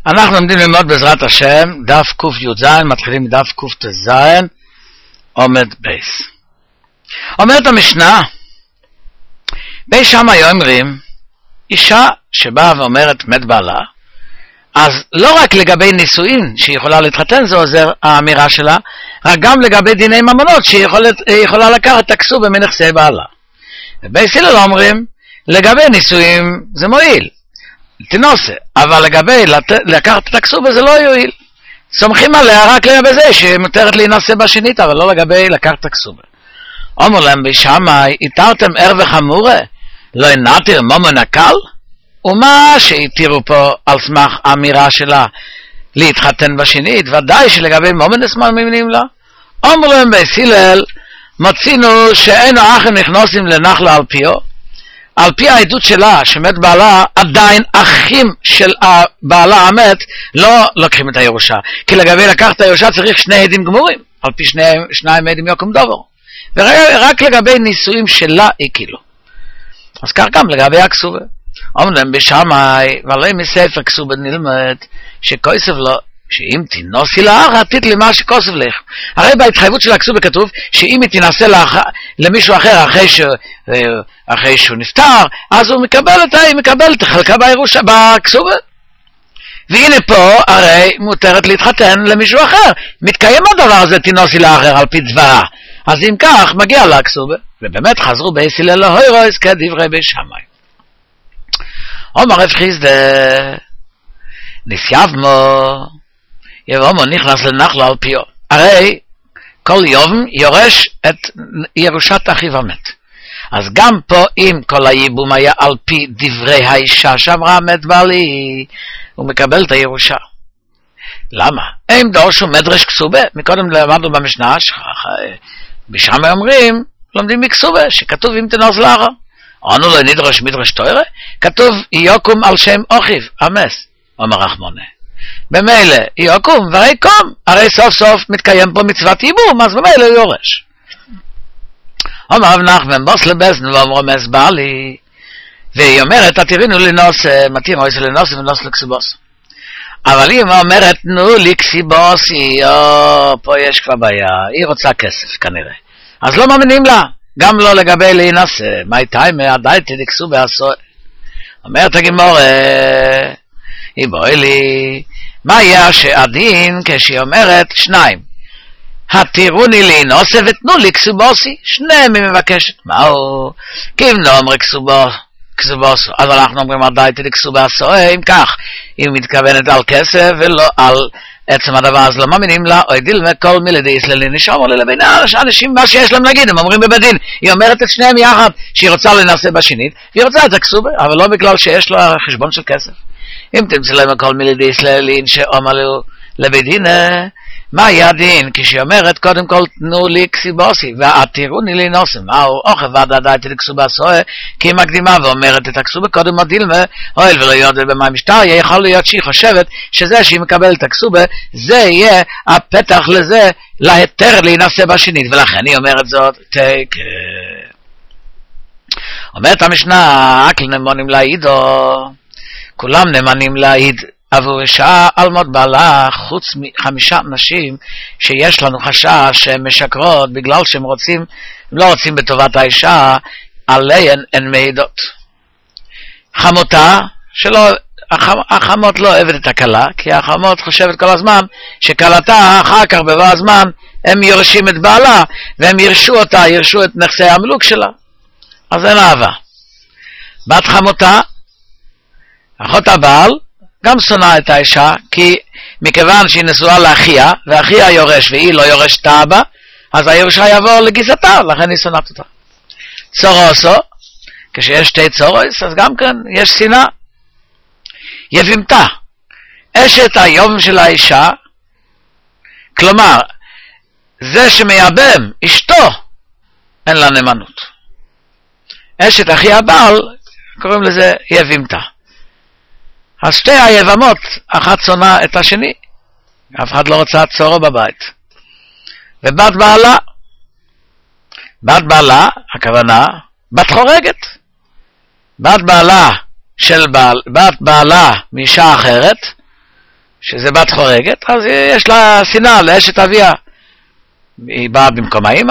אנחנו עומדים ללמוד בעזרת השם, דף ק"ז, מתחילים מדף קט"ז, עומד בייס. אומרת המשנה, בי שמאי אומרים, אישה שבאה ואומרת מת בעלה, אז לא רק לגבי נישואין שהיא יכולה להתחתן, זה עוזר האמירה שלה, רק גם לגבי דיני ממונות שהיא יכולה לקחת תקסובה מנכסי בעלה. ובייס הלל אומרים, לגבי נישואין זה מועיל, תנוסה, אבל לגבי לקחת תקסובה זה לא יועיל. סומכים עליה רק לגבי זה שהיא מותרת להינשא בשנית, אבל לא לגבי לקחת תקסובה. אומר להם בי שמאי, התרתם ער וחמורה, לא ינתיר ממון הקל? ומה שהתירו פה על סמך האמירה שלה להתחתן בשנית, ודאי שלגבי ממונס מאמינים לה. אומר להם בייס הלל, מצינו שאין האחים נכנסים לנחלה על פיו, על פי העדות שלה שמת בעלה, עדיין אחים של בעלה המת לא לוקחים את הירושה, כי לגבי לקחת הירושה צריך שני עדים גמורים, על פי שניים עדים יקום דובר, ורק לגבי נישואים שלה היא כאילו. אז כך גם לגבי הכסובה. אומרים בשמאי, ולא מספר כסובה נלמד, שכוסף לו, שאם תינוסי לאח, תתלי מה שכוסף לך. הרי בהתחייבות של הכסובה כתוב, שאם היא תנסה למישהו אחר אחרי שהוא נפטר, אז הוא מקבל את החלקה בירושה, בכסובה. והנה פה, הרי מותרת להתחתן למישהו אחר. מתקיים הדבר הזה, תינוסי לאחר על פי דברה. אז אם כך, מגיע לה הכסובה. ובאמת חזרו בייס הלל להוירוס כדברי בי שמאי. אומר רב חיסדא, נסייבמו, יבומו נכנס לנחלה על פיו. הרי כל יום יורש את ירושת אחיו המת. אז גם פה אם כל הייבום היה על פי דברי האישה שאמרה מת בעלי, הוא מקבל את הירושה. למה? אם דורשו מדרש כסובה, מקודם למדנו במשנה, בשם אומרים, לומדים מכסובה, שכתוב אם תנוס לאחר. אנו לא נדרש מדרש תורה, כתוב יוקום על שם אחיו, אמס, אומר רחמונה. במילא יקום ויקום, הרי סוף סוף מתקיים פה מצוות ייבום, אז במילא יורש. אומר רב נחמן, בוס לבזן ואומרו מס בעלי, והיא אומרת, תראינו לנוס, מתאים אויסה לנוס ונוס לקסיבוס. אבל היא אומרת, נו לקסיבוסי, פה יש כבר בעיה, היא רוצה כסף כנראה. אז לא מאמינים לה, גם לא לגבי להינשא, מי תיימה, עדיין תדקסו בעשו. אומרת הגמורה, היא בואי לי, מה יהיה שהדין כשהיא אומרת שניים, התירוני להינשא ותנו לי כסובוסי, שניהם היא מבקשת, מהו? כי אם לא אומר כסובוסו, אז אנחנו אומרים עדיין תדקסו בעשו, אם כך, היא מתכוונת על כסף ולא על עצם הדבר, אז לא מאמינים לה, אוי דילמה כל מילדי ישראלי נשאר לי לבין אנשים מה שיש להם להגיד, הם אומרים בבדין, היא אומרת את שניהם יחד, שהיא רוצה להינשא בשנית, והיא רוצה את הכסובה, אבל לא בגלל שיש לו חשבון של כסף. אם תמצא להם כל מילדי ישראלי שאומר לו לבדין, מה יהיה הדין? כשהיא אומרת קודם כל תנו לי כסיבוסי, ועתירוני לי נוסם, מהו? אוכל ועדה את הכסובה סוהה, כי היא מקדימה ואומרת את הכסובה קודם הדילמה, אוהל ולא יודע במה משטר, יכול להיות שהיא חושבת שזה שהיא מקבלת את הכסובה, זה יהיה הפתח לזה, להיתר להינשא בשנית, ולכן היא אומרת זאת, אומרת המשנה, אקל נמונים להעידו, כולם נמנים להעיד, עבור אישה על מות בעלה, חוץ מ5 נשים שיש לנו חשש שהן משקרות בגלל שהן לא רוצים בטובת האישה, עליהן הן מעידות. חמותה, החמות לא אוהבת את הכלה, כי החמות חושבת כל הזמן שכלתה אחר כך בבוא הזמן הם יורשים את בעלה, והם ירשו אותה, ירשו את נכסי המלוק שלה. אז אין אהבה. בת חמותה, אחות הבעל, גם שונאה את האישה, כי מכיוון שהיא נשואה לאחיה, ואחיה יורש והיא לא יורשת את האבא, אז הירושה יעבור לגיסתה, לכן היא שונאת אותה. צורוסו, כשיש 2 צורוס, אז גם כן יש שנאה. יבימתה, אשת היובם של האישה, כלומר, זה שמייבם, אשתו, אין לה נאמנות. אשת אחי הבעל, קוראים לזה יבימתה. אז 2 היבמות, אחת שונאה את השני, אף אחד לא רוצה צורו בבית. ובת בעלה, הכוונה, בת חורגת. בת בעלה מאישה אחרת, שזה בת חורגת, אז יש לה שנאה לאשת אביה. היא באה במקום האמא.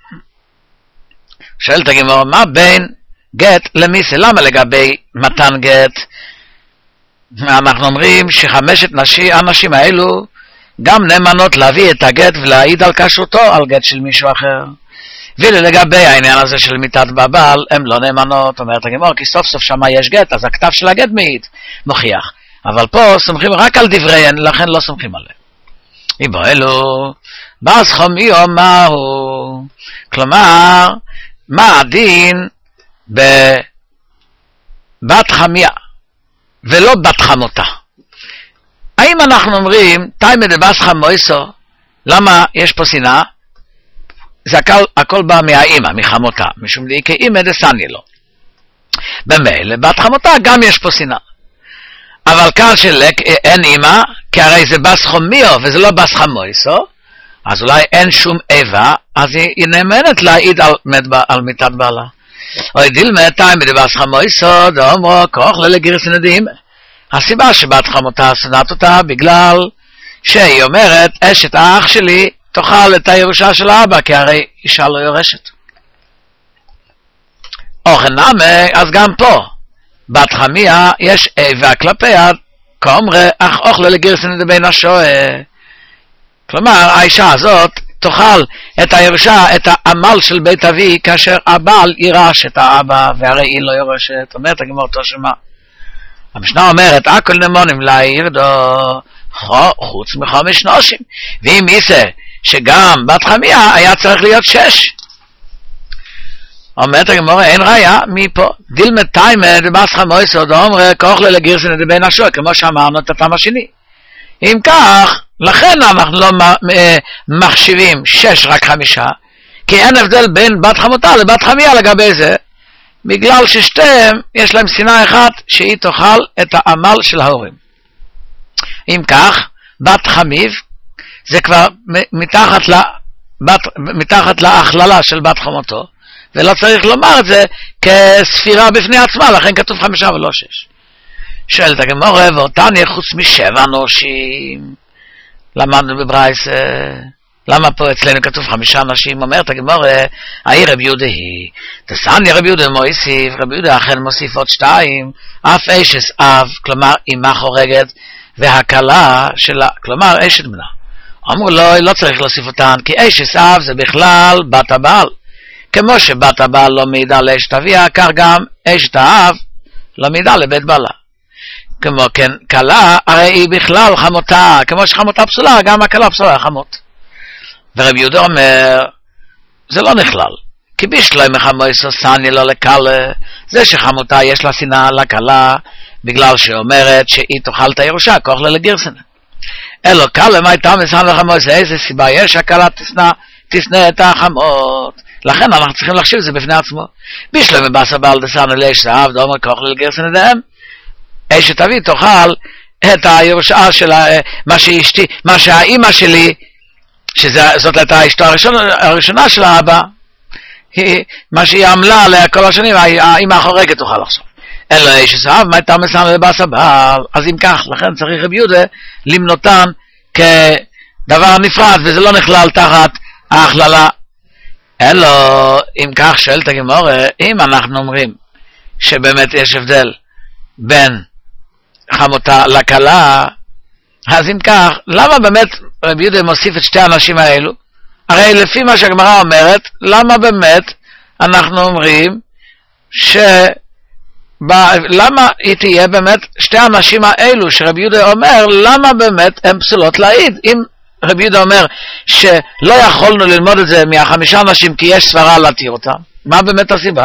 שואלת הגמרא, מה בין גט למיסה? למה לגבי מתן גט? אנחנו אומרים שחמשת הנשים האלו גם נאמנות להביא את הגט ולהעיד על כשרותו על גט של מישהו אחר. ולגבי העניין הזה של מיתת בבעל, הם לא נאמנות, אומרת הגמרא, כי סוף סוף שמה יש גט, אז הכתב של הגט מעיד, מוכיח. אבל פה סומכים רק על דבריהן, לכן לא סומכים עליהם. איבו אלו, בס חומיו מהו? כלומר, מה הדין בבת חמיה, ולא בת חמותה? האם אנחנו אומרים, תיימא דבס חמויסו, למה יש פה שנאה? זה הכל בא מהאימא, מחמותה, משום די כאימא דסני לו. במילא, בת חמותה גם יש פה שנאה. אבל כאן אין אימא, כי הרי זה בס חומיו וזה לא בס חמויסו, אז אולי אין שום איבה, אז היא נאמנת להעיד על מיתת בעלה. או דילמה תיימא דבס חמויסו, דאמרו כוח לגירסין דאימא. הסיבה שבת חמותה שונאת אותה בגלל שהיא אומרת, אשת האח שלי תאכל את הירושה של האבא, כי הרי אישה לא יורשת. אוכן נמי, אז גם פה, בת חמיה יש איבה כלפיה, כאומרי, אך אוכלה לגירסין דבין השואה. כלומר, האישה הזאת תאכל את הירושה, את העמל של בית אבי, כאשר הבעל יירש את האבא, והרי היא לא יורשת. אומרת הגמרא אותו שמה. המשנה אומרת, הכל נמונים להעיר דו, חוץ מחמש נשים. ואם יישא שגם בת חמיה היה צריך להיות 6. אומרת הגמרא, אין ראיה מפה. דילמה תיימא דבס חמויסו דאמרי כאוכלה לגירסין דבין השואה, כמו שאמרנו את הטעם השני. אם כך, לכן אנחנו לא מחשיבים 6 רק 5, כי אין הבדל בין בת חמותה לבת חמיה לגבי זה, בגלל ששתיהם יש להם שנאה אחת שהיא תאכל את העמל של ההורים. אם כך, בת חמיב זה כבר מתחת להכללה של בת חמותו, ולא צריך לומר את זה כספירה בפני עצמה, לכן כתוב 5 ולא 6. שואלת הגמרא, ואותניה חוץ מ7 נשים, למדנו בברייתא, למה פה אצלנו כתוב 5 נשים? אומרת הגמרא, האי רבי יהודה היא, תסניא רבי יהודה מוסיף, רבי יהודה אכן מוסיף עוד 2, אף אשת אב, כלומר אמא חורגת, והכלה שלה, כלומר אשת בנה. אמרו לו, לא צריך להוסיף אותן, כי אשת אב זה בכלל בת הבעל. כמו שבת הבעל לא מעידה לאשת אביה, כך גם אשת האב לא מעידה לבית בעלה. כמו כן, כלה, הרי היא בכלל חמותה, כמו שחמותה פסולה, גם הכלה פסולה חמות. ורבי יהודה אומר, זה לא נכלל, כי בשלוי מחמויסו סני לא לקלה, זה שחמותה יש לה שנאה לכלה, בגלל שאומרת שהיא תאכל את הירושה, כוח לה לגירסנה. אלו קלה, מה הייתה מסן לחמויסו, איזה סיבה יש, הכלה תשנא את החמות. לכן אנחנו צריכים לחשוב את זה בפני עצמו. בשלוי מבס הבעל דסנו לאשת האב, דאמר כוח לה לגירסנה דהם. אשת אבי תאכל את הירושה של מה שהאימא שלי, שזאת הייתה אשתו הראשונה של האבא, מה שהיא עמלה עליה כל השנים, האמא החורגת תוכל עכשיו. אלא אשת האב, מה הייתה מסן לבס הבעל? אז אם כך, לכן צריך רבי יהודה למנותן כדבר נפרד, וזה לא נכלל תחת ההכללה. אלא, אם כך שואלת הגמרא, אם אנחנו אומרים שבאמת יש הבדל בין חמותה לכלה, אז אם כך, למה באמת רבי יהודה מוסיף את 2 הנשים האלו? הרי לפי מה שהגמרא אומרת, למה באמת אנחנו אומרים למה היא תהיה באמת 2 הנשים האלו שרבי יהודה אומר, למה באמת הן פסולות להעיד? אם רבי יהודה אומר שלא יכולנו ללמוד את זה מה5 אנשים כי יש סברה להתיר אותם, מה באמת הסיבה?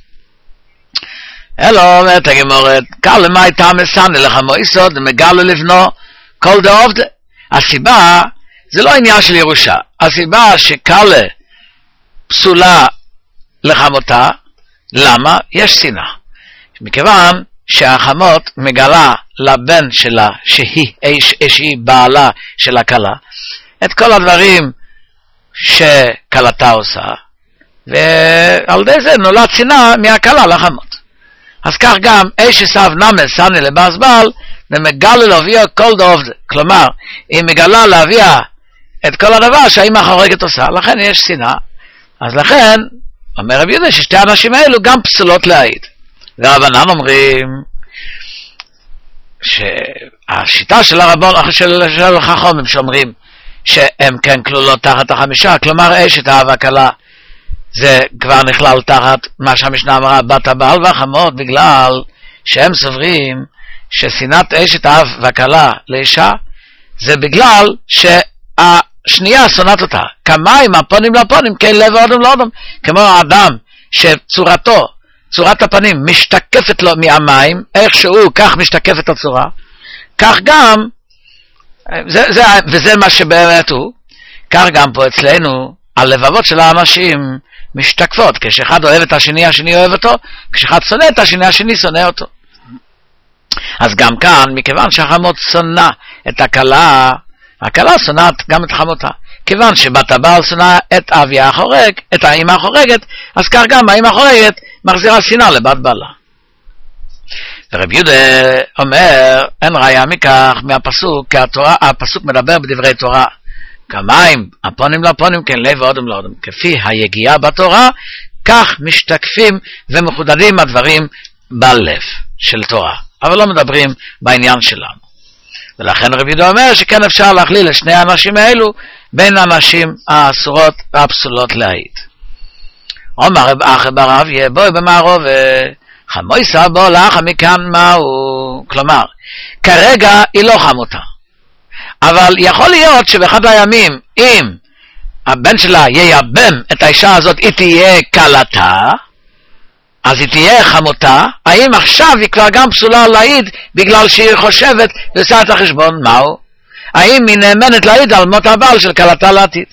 אלו אומרת הגמרא, קל מה הייתה מסנה לחמויסו דמגלה לבנו כל דעובדה. הסיבה זה לא עניין של ירושה, הסיבה שקלה פסולה לחמותה, למה? יש שנאה. מכיוון שהחמות מגלה לבן שלה שהיא בעלה של הכלה את כל הדברים שכלתה עושה, ועל ידי זה נולד שנאה מהכלה לחמות. אז כך גם אשת אב נמי סני לבס בעל ומגלה להביא כל דוב, כלומר, היא מגלה להביא את כל הדבר שהאמא החורגת עושה, לכן יש שנאה. אז לכן, אומר רבי יהודה ששתי האנשים האלו גם פסולות להעיד. והרבנן אומרים שהשיטה של הרבון, של החכמים שאומרים שהם כן כלולות תחת החמישה, כלומר אשת האב והכלה, זה כבר נכלל תחת מה שהמשנה אמרה, בת הבעל והחמות, בגלל שהם סוברים ששנאת אשת האב והכלה לאישה, זה בגלל שהשנייה שונאת אותה. כמים הפונים לפונים, כן לב ואודם לאודם. כמו האדם שצורתו, צורת הפנים, משתקפת לו מהמים, איכשהו כך משתקפת הצורה, כך גם, וזה מה שבאמת הוא, כך גם פה אצלנו, הלבבות של האנשים משתקפות. כשאחד אוהב את השני, השני אוהב אותו, כשאחד שונא את השני, השני שונא אותו. אז גם כאן, מכיוון שהחמות שונא את הכלה, הכלה שונאת גם את חמותה. כיוון שבת הבעל שונא את אביה החורג, את האמא החורגת, אז כך גם האמא החורגת מחזירה שנאה לבת בעלה. ורבי יהודה אומר, אין ראיה מכך מהפסוק, כי הפסוק מדבר בדברי תורה, כמים הפונים לפונים, כן לב ואודם לאודם. כפי היגיעה בתורה, כך משתקפים ומחודדים הדברים בלב של תורה. אבל לא מדברים בעניין שלנו. ולכן רבי יהודה אומר שכן אפשר להכליל את שני האנשים האלו בין האנשים האסורות והפסולות להעיד. אומר רב אחי בר אביה בואי במערוב חמויסה בוא לך מכאן מהו. כלומר, כרגע היא לא חמותה. אבל יכול להיות שבאחד הימים, אם הבן שלה ייבם את האישה הזאת, היא תהיה קלתה, אז היא תהיה חמותה. האם עכשיו היא כבר גם פסולה להעיד בגלל שהיא חושבת ועושה את החשבון? מהו? האם היא נאמנת להעיד על מות הבעל של קלתה לעתיד?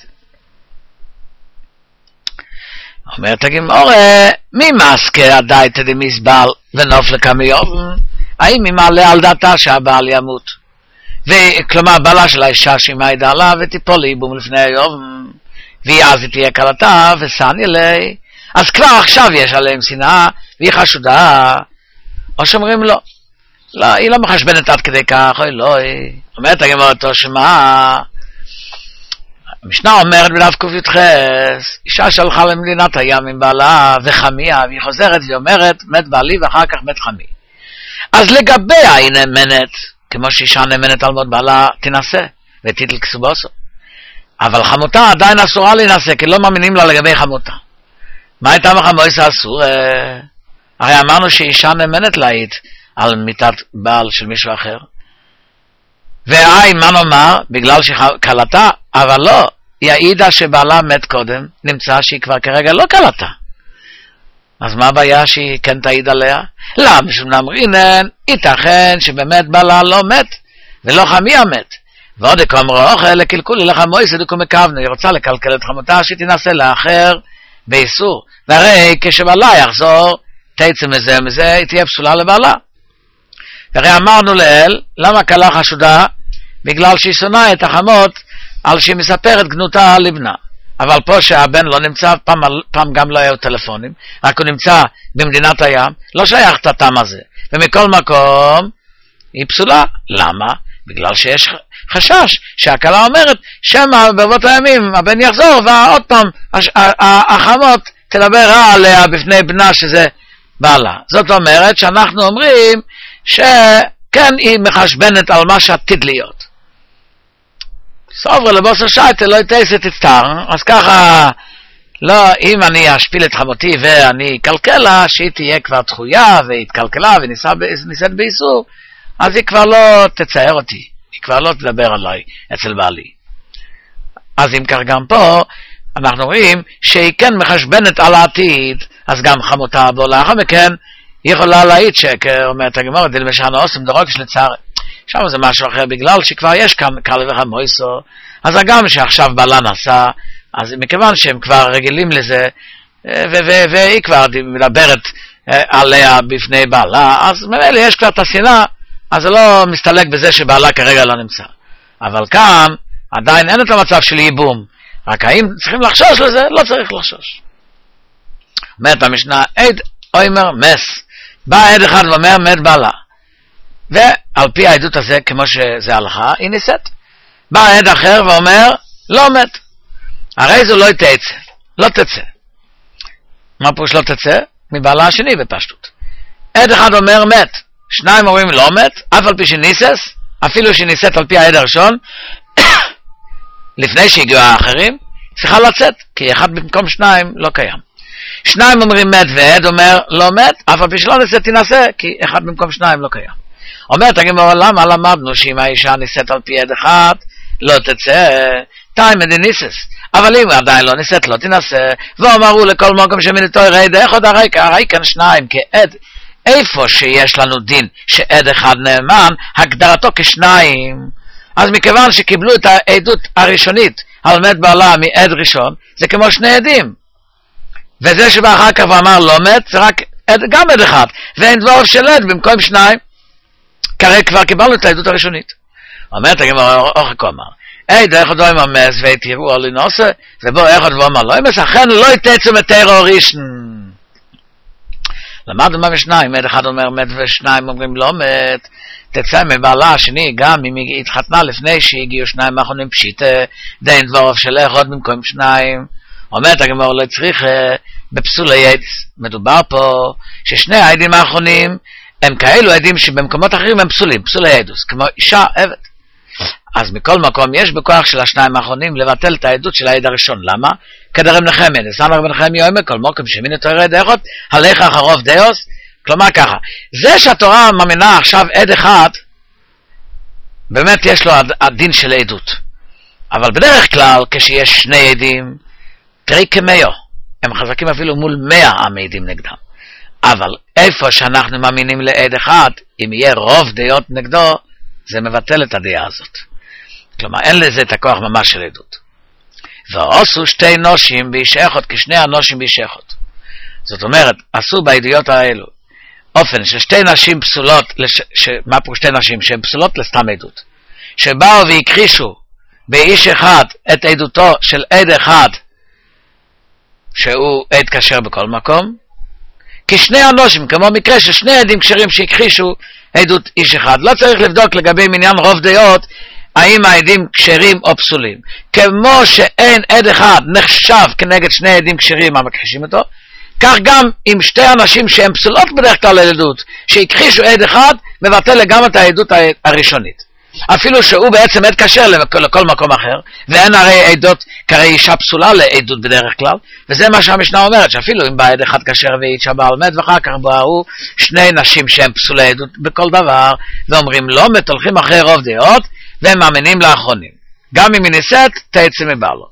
אומרת הגמרא, מי מסכה הדייתא דמסבל ונופלה כמיוב? האם היא מעלה על דעתה שהבעל ימות? וכלומר בעלה של האישה שהיא מעידה לה ותיפול לייבום לפני היום, והיא אז היא תהיה קלתה וסני לי. אז כבר עכשיו יש עליהם שנאה, והיא חשודה, או שאומרים לא. לא, היא לא מחשבנת עד כדי כך, אוי לא, היא אומרת הגמרא אותו שמה, המשנה אומרת בדף ק"ח, אישה שהלכה למדינת הים עם בעלה וחמיה, והיא חוזרת ואומרת, מת בעלי ואחר כך מת חמי. אז לגביה היא נאמנת, כמו שאישה נאמנת על מות בעלה, תנסה, ותיטל כסובוסו. אבל חמותה עדיין אסורה להינשא, כי לא מאמינים לה לגבי חמותה. מה הייתה מחמויסה אסור? הרי אמרנו שאישה נאמנת להעיד על מיתת בעל של מישהו אחר. מה נאמר? בגלל שקלתה, אבל לא. היא העידה שבעלה מת קודם, נמצא שהיא כבר כרגע לא קלתה. אז מה הבעיה שהיא כן תעיד עליה? למה? משום נאמרינן, ייתכן שבאמת בעלה לא מת, ולא חמיה מת. ועוד אקומרו אוכל לקלקול לך מויסה דקו מכוונה, היא רוצה לקלקל את חמותה שתנסה לאחר באיסור. והרי כשבעלה יחזור, תצא מזה, היא תהיה פסולה לבעלה. והרי אמרנו לאל, למה כלה חשודה? בגלל שהיא שונאה את החמות על שהיא מספרת גנותה על לבנה. אבל פה שהבן לא נמצא, פעם גם לא היו טלפונים, רק הוא נמצא במדינת הים, לא שייך את הטעם הזה. ומכל מקום, היא פסולה. למה? בגלל שיש חשש שהכלה אומרת, שמה ברבות הימים הבן יחזור, ועוד פעם החמות תדבר רע עליה בפני בנה שזה בעלה. זאת אומרת שאנחנו אומרים שכן היא מחשבנת על מה שעתיד להיות. סובר לבוסר שייטה לא יתייס את הצטר, אז ככה, לא, אם אני אשפיל את חמותי ואני אקלקל לה, שהיא תהיה כבר דחויה והתקלקלה וניסית באיסור, אז היא כבר לא תצייר אותי, היא כבר לא תדבר עליי אצל בעלי. אז אם כך גם פה, אנחנו רואים שהיא כן מחשבנת על העתיד, אז גם חמותה בו לאחר מכן, היא יכולה להעיד שקר, אומרת הגמרא, דלמשנה עושים דרוגש לצער. שם זה משהו אחר, בגלל שכבר יש קל וחמויסו, אז הגם שעכשיו בעלה נסע, אז מכיוון שהם כבר רגילים לזה, והיא כבר מדברת עליה בפני בעלה, אז ממילא יש כבר את השנאה, אז זה לא מסתלק בזה שבעלה כרגע לא נמצא. אבל כאן עדיין אין את המצב של ייבום, רק האם צריכים לחשוש לזה? לא צריך לחשוש. אומרת המשנה, עד אוימר מס, בא עד אחד ואומר מת בעלה. ועל פי העדות הזה, כמו שזה הלכה, היא נישאת. בא עד אחר ואומר, לא מת. הרי זו לא תצא, לא תצא. מה פירוש לא תצא? מבעלה השני בפשטות. עד אחד אומר מת, שניים אומרים לא מת, אף על פי שניסס, אפילו שניסת על פי העד הראשון, לפני שהגיעו האחרים, צריכה לצאת, כי אחד במקום שניים לא קיים. שניים אומרים מת ועד אומר לא מת, אף על פי שלא ניסת תנסה, כי אחד במקום שניים לא קיים. אומרת הגמרא, למה למדנו שאם האישה ניסת על פי עד אחד, לא תצא, תימא דניסס. אבל אם עדיין לא ניסת, לא תנסה, ואמרו לכל מקום שמינתו עד אחד, הרי כאן שניים, כעד, איפה שיש לנו דין שעד אחד נאמן, הגדרתו כשניים, אז מכיוון שקיבלו את העדות הראשונית על מת בעלה מעד ראשון, זה כמו שני עדים. וזה שבאחר כך ואמר לא מת, זה רק גם עד אחד, ואין דבריו של עד במקום שניים. כרגע כבר קיבלנו את העדות הראשונית. אומרת הגמרא, אוכל אמר, עד אחד לא יממס ויתירו על לנוסה, ובו אחד ואמר לא יממס, אכן לא יתצו מתארו ראשון. למדנו מה בשניים, עד אחד אומר מת ושניים אומרים לא מת, תצא מבעלה השני, גם אם היא התחתנה לפני שהגיעו שניים האחרונים פשיטה, דין דבריו של אחד במקום שניים. אומרת הגמרא, לא צריך בפסולי עד, מדובר פה ששני העדים האחרונים הם כאלו עדים שבמקומות אחרים הם פסולים, פסולי עדוס, כמו אישה עבד. אז מכל מקום יש בכוח של השניים האחרונים לבטל את העדות של העד הראשון. למה? כדרם נחמיה, נסענו רבי נחמיה אומר, כל מקום שמינתו עד אחד, הלך אחרוב דיוס. כלומר ככה, זה שהתורה מאמינה עכשיו עד אחד, באמת יש לו הדין של העדות. אבל בדרך כלל, כשיש שני עדים, תראי כמאו, הם חזקים אפילו מול 100 המעידים נגדם. אבל איפה שאנחנו מאמינים לעד אחד, אם יהיה רוב דעות נגדו, זה מבטל את הדעה הזאת. כלומר, אין לזה את הכוח ממש של עדות. ועשו שתי נושים באיש אחד, כשני הנושים באיש אחד. זאת אומרת, עשו בעדויות האלו, אופן ששתי נשים פסולות, מה פה שתי נשים? שהן פסולות לסתם עדות. שבאו והכחישו באיש אחד את עדותו של עד אחד, שהוא עד כשר בכל מקום, כשני הנושים, כמו מקרה ששני עדים כשרים שהכחישו עדות איש אחד. לא צריך לבדוק לגבי מניין רוב דעות, האם העדים כשרים או פסולים. כמו שאין עד אחד נחשב כנגד שני עדים כשרים המכחישים אותו, כך גם עם שתי אנשים שהם פסולות בדרך כלל לעדות, שהכחישו עד אחד, מבטל לגמרי את העדות הראשונית. אפילו שהוא בעצם עד כשר לכל מקום אחר, ואין הרי עדות, כרי אישה פסולה לעדות בדרך כלל, וזה מה שהמשנה אומרת, שאפילו אם בא עד אחד כשר ואישה בעל מת, ואחר כך באו שני נשים שהם פסולי עדות בכל דבר, ואומרים לא מת, הולכים אחרי רוב דעות, והם מאמינים לאחרונים. גם אם היא נישאת, תצא מבעלו.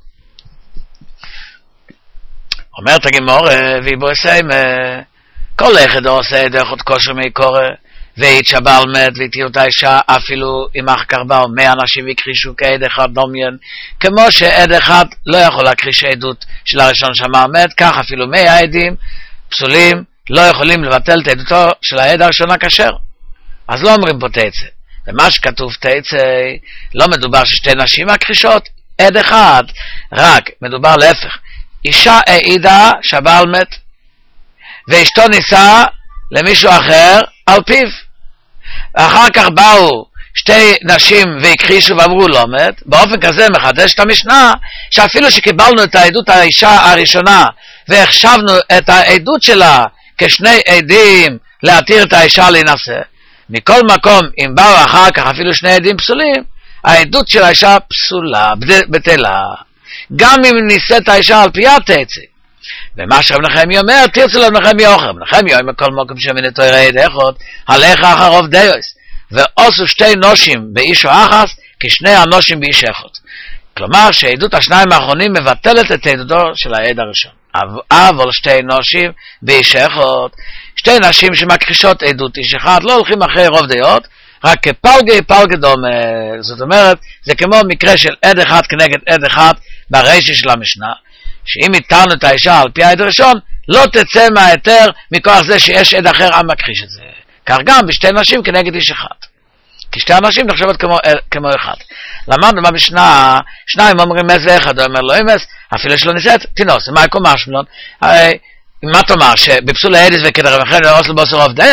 אומרת הגמרא, ויבוא יסיים, כל אחד עושה עד אחד כושר מקורא, ואישה בעל מת והתיר אותה אישה, אפילו אם אחר כך באו 100 אנשים והכחישו כעד אחד דומיין, כמו שעד אחד לא יכול להכחיש עדות של הראשון שאמר מת, כך אפילו 100 עדים פסולים לא יכולים לבטל את עדותו של העד הראשון הכשר. אז לא אומרים פה תצא. ומה שכתוב תצא, לא מדובר ששתי נשים מכחישות עד אחד, רק מדובר להפך. אישה העידה שהבעל מת, ואשתו נישאה למישהו אחר על פיו. אחר כך באו שתי נשים והכחישו ואמרו לא מת. באופן כזה מחדש את המשנה, שאפילו שקיבלנו את העדות האישה הראשונה והחשבנו את העדות שלה כשני עדים להתיר את האישה להינשא, מכל מקום אם באו אחר כך אפילו שני עדים פסולים, העדות של האישה פסולה, בטלה, גם אם נישאת האישה על פיה תצא. ומה שרב נחמיה אומר, תרצו לרב נחמיה אוכל. נחמיה אומר כל מקום שמינתו עד אחד, הלך אחרוב דיוס, ועשו שתי נושים באיש או אחס, כשני הנושים באיש אחד. כלומר שעדות השניים האחרונים מבטלת את עדותו של העד הראשון. אבל שתי נושים באיש אחד, שתי נשים שמכחישות עדות איש אחד, לא הולכים אחרי רוב דעות, רק כפלגי דומה. זאת אומרת, זה כמו מקרה של עד אחד כנגד עד אחד ברישא של המשנה, שאם התרנו את האישה על פי העד הראשון, לא תצא מההיתר מכוח זה שיש עד אחר המכחיש את זה. כך גם בשתי נשים כנגד איש אחד. כי שתי אנשים נחשבות כמו אחד. למדנו במשנה, שניים אומרים מס ואחד, אומר לא אמס, אפילו שלא נישאת, תינוס, מה יקום משמלון? מה תאמר, שבפסול העדס וכדרם אחר, לא עושה בוסר רוב דייס,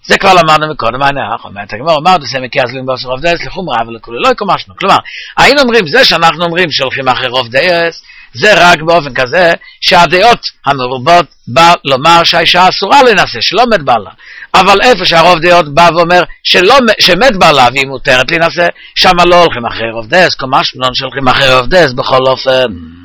זה כבר למדנו מקודם, אומרת הגמרא, אמרנו סמקי הזלין באוסר רוב דייס לחומרה ולכולי, לא יקומשנו. כלומר, היינו אומרים, זה שאנחנו אומרים שהולכים אחרי רוב דייס, זה רק באופן כזה שהדעות המרובות בא לומר שהאישה אסורה להינשא, שלא מת בעלה. אבל איפה שהרוב דעות בא ואומר שמת בעלה והיא מותרת להינשא, שם לא הולכים אחרי רוב דייס, קומשנו שהולכים אחרי רוב דייס בכל אופן.